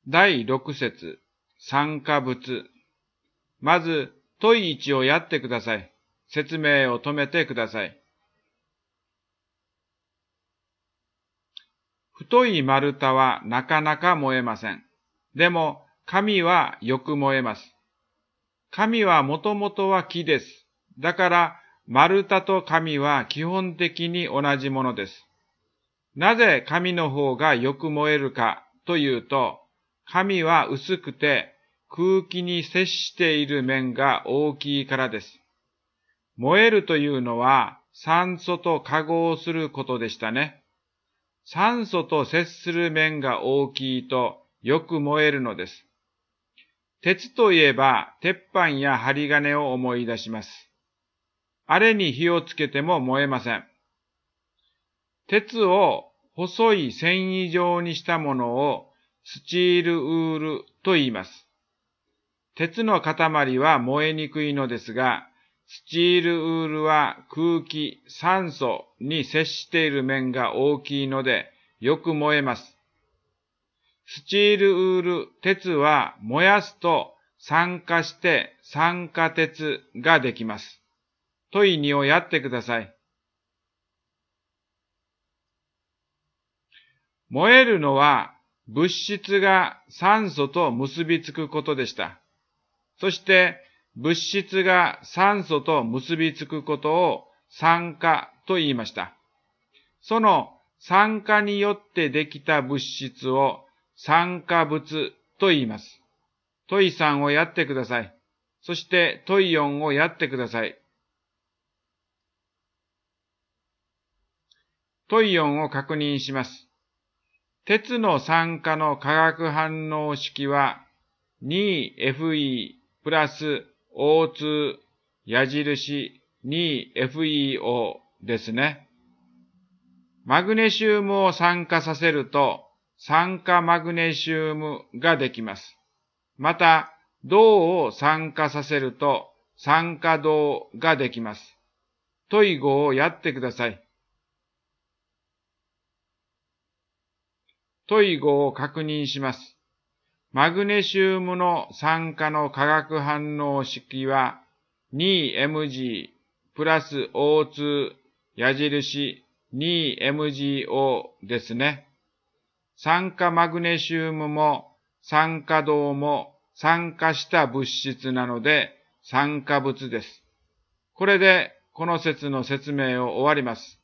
第6節、酸化物。まず、問い1をやってください。説明を止めてください。太い丸太はなかなか燃えません。でも、紙はよく燃えます。紙はもともとは木です。だから、丸太と紙は基本的に同じものです。なぜ紙の方がよく燃えるかというと、紙は薄くて空気に接している面が大きいからです。燃えるというのは酸素と化合することでしたね。酸素と接する面が大きいとよく燃えるのです。鉄といえば鉄板や針金を思い出します。あれに火をつけても燃えません。鉄を細い繊維状にしたものをスチールウールと言います。鉄の塊は燃えにくいのですが、スチールウールは空気、酸素に接している面が大きいのでよく燃えます。スチールウール、鉄は燃やすと酸化して酸化鉄ができます。問い2をやってください。燃えるのは物質が酸素と結びつくことでした。そして物質が酸素と結びつくことを酸化と言いました。その酸化によってできた物質を酸化物と言います。問い3をやってください。そして問い4をやってください。問い4を確認します。鉄の酸化の化学反応式は 2Fe プラス O2 矢印 2FeO ですね。マグネシウムを酸化させると酸化マグネシウムができます。また、銅を酸化させると酸化銅ができます。問い5をやってください。問い5を確認します。マグネシウムの酸化の化学反応式は 2Mg プラス O2 矢印 2MgO ですね。酸化マグネシウムも酸化銅も酸化した物質なので酸化物です。これでこの説の説明を終わります。